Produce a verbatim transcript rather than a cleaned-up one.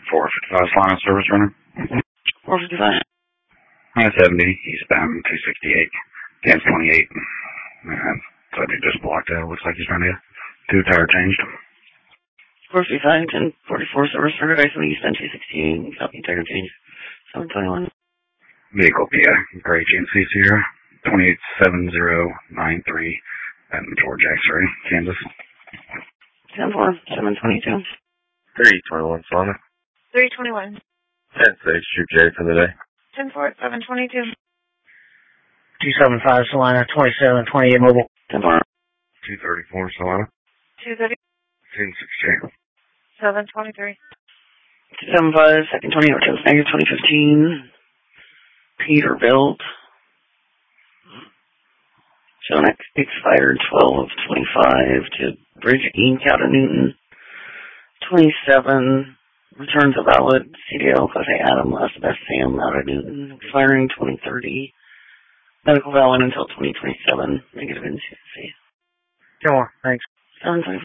four fifty-five Solana service runner. four fifty-five. nine seventy, eastbound, two sixty-eight, Gas twenty-eight. Uh, so they just blocked out. Looks like he's trying to get two tire changed. four fifty-five, ten forty-four service runner, guys on the eastbound two sixty-eight, copy tire change. seven twenty-one. Vehicle P I, Gray G M C Sierra, twenty-eight seven zero nine three, at George X-Ray, Kansas. ten four, seven twenty-two. three twenty-one Solana. three twenty-one. ten six, Troop J for the day. ten four, seven twenty-two. two seventy-five Solana, twenty-seven twenty-eight mobile. ten four. two thirty-four Solana. two thirty. ten six J. seven twenty-three. two seventy-five, second twenty, Ortiz, negative twenty fifteen. Peterbilt. Shown expired twelve twenty-five to Bridge Incorporated out of Newton. twenty-seven. Returns a valid C D L Class A Adam last best Sam out of Newton. Expiring twenty thirty. Medical valid until twenty twenty-seven. Negative N C C. Come on, thanks. seven twenty-five.